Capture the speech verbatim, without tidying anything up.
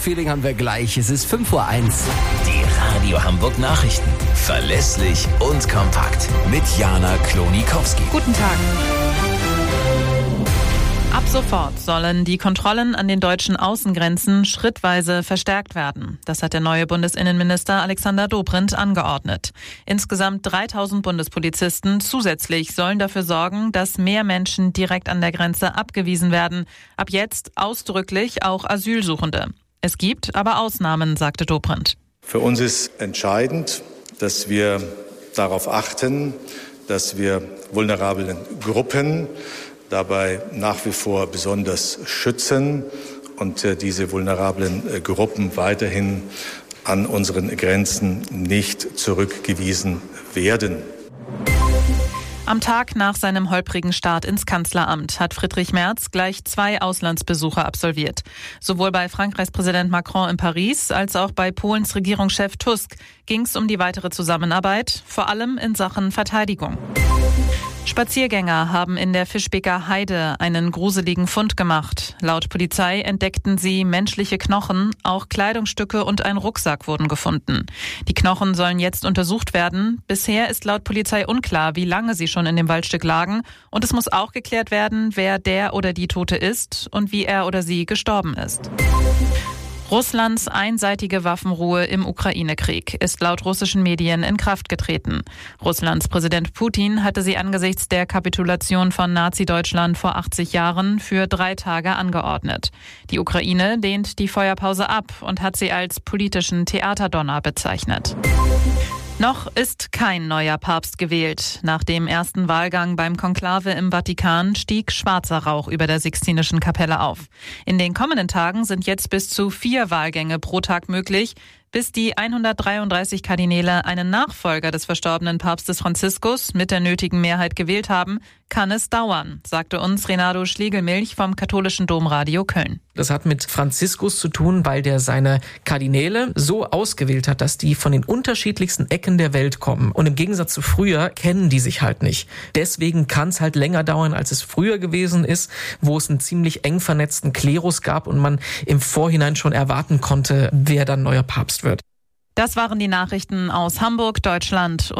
Feeling haben wir gleich. Es ist fünf Uhr eins. Die Radio Hamburg Nachrichten. Verlässlich und kompakt. Mit Jana Klonikowski. Guten Tag. Ab sofort sollen die Kontrollen an den deutschen Außengrenzen schrittweise verstärkt werden. Das hat der neue Bundesinnenminister Alexander Dobrindt angeordnet. Insgesamt dreitausend Bundespolizisten zusätzlich sollen dafür sorgen, dass mehr Menschen direkt an der Grenze abgewiesen werden. Ab jetzt ausdrücklich auch Asylsuchende. Es gibt aber Ausnahmen, sagte Dobrindt. Für uns ist entscheidend, dass wir darauf achten, dass wir vulnerablen Gruppen dabei nach wie vor besonders schützen und äh, diese vulnerablen äh, Gruppen weiterhin an unseren Grenzen nicht zurückgewiesen werden. Am Tag nach seinem holprigen Start ins Kanzleramt hat Friedrich Merz gleich zwei Auslandsbesuche absolviert. Sowohl bei Frankreichs Präsident Macron in Paris als auch bei Polens Regierungschef Tusk ging es um die weitere Zusammenarbeit, vor allem in Sachen Verteidigung. Spaziergänger haben in der Fischbeker Heide einen gruseligen Fund gemacht. Laut Polizei entdeckten sie menschliche Knochen, auch Kleidungsstücke und ein Rucksack wurden gefunden. Die Knochen sollen jetzt untersucht werden. Bisher ist laut Polizei unklar, wie lange sie schon in dem Waldstück lagen. Und es muss auch geklärt werden, wer der oder die Tote ist und wie er oder sie gestorben ist. Russlands einseitige Waffenruhe im Ukraine-Krieg ist laut russischen Medien in Kraft getreten. Russlands Präsident Putin hatte sie angesichts der Kapitulation von Nazi-Deutschland vor achtzig Jahren für drei Tage angeordnet. Die Ukraine lehnt die Feuerpause ab und hat sie als politischen Theaterdonner bezeichnet. Noch ist kein neuer Papst gewählt. Nach dem ersten Wahlgang beim Konklave im Vatikan stieg schwarzer Rauch über der Sixtinischen Kapelle auf. In den kommenden Tagen sind jetzt bis zu vier Wahlgänge pro Tag möglich. Bis die hundertdreiunddreißig Kardinäle einen Nachfolger des verstorbenen Papstes Franziskus mit der nötigen Mehrheit gewählt haben, kann es dauern, sagte uns Renato Schlegelmilch vom Katholischen Domradio Köln. Das hat mit Franziskus zu tun, weil der seine Kardinäle so ausgewählt hat, dass die von den unterschiedlichsten Ecken der Welt kommen. Und im Gegensatz zu früher kennen die sich halt nicht. Deswegen kann es halt länger dauern, als es früher gewesen ist, wo es einen ziemlich eng vernetzten Klerus gab und man im Vorhinein schon erwarten konnte, wer dann neuer Papst wird. Das waren die Nachrichten aus Hamburg, Deutschland.